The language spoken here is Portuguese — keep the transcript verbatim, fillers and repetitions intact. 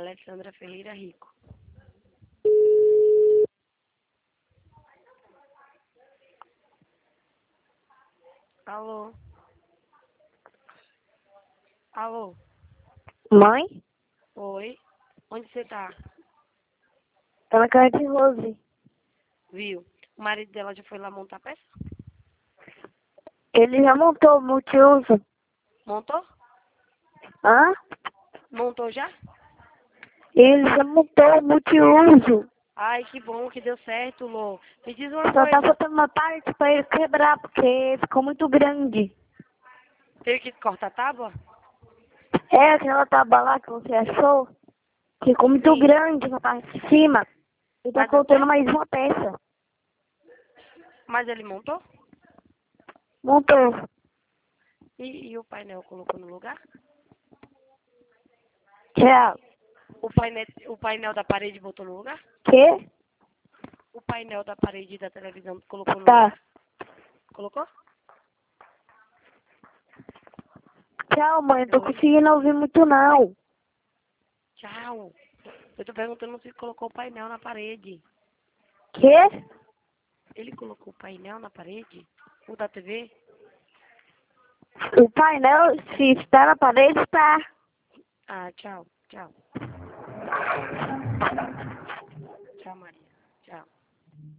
Alessandra Ferreira Rico. Alô? Alô? Mãe? Oi? Onde você tá? Tá na casa de Rose. Viu? O marido dela já foi lá montar a peça? Ele já montou o multiuso. Montou? Hã? Montou já? Ele já montou o multiuso. Ai, que bom que deu certo, Lô. Me diz uma Só tá coisa. faltando uma parte pra ele quebrar, porque ficou muito grande. Teve que cortar a tábua? É aquela tábua lá que você achou? Ficou muito Sim. grande na parte de cima. E tá Mas deu faltando certo? mais uma peça. Mas ele montou? Montou. E, e o painel colocou no lugar? Tchau. O painel, o painel da parede botou no lugar? Quê? O painel da parede da televisão colocou no Tá. lugar? Colocou? Tchau, mãe. Não tô Oi? conseguindo ouvir muito, não. Tchau. Eu tô perguntando se colocou o painel na parede. Quê? Ele colocou o painel na parede? O da T V? O painel, se está na parede, tá. Ah, tchau. Tchau. Tchau, Maria.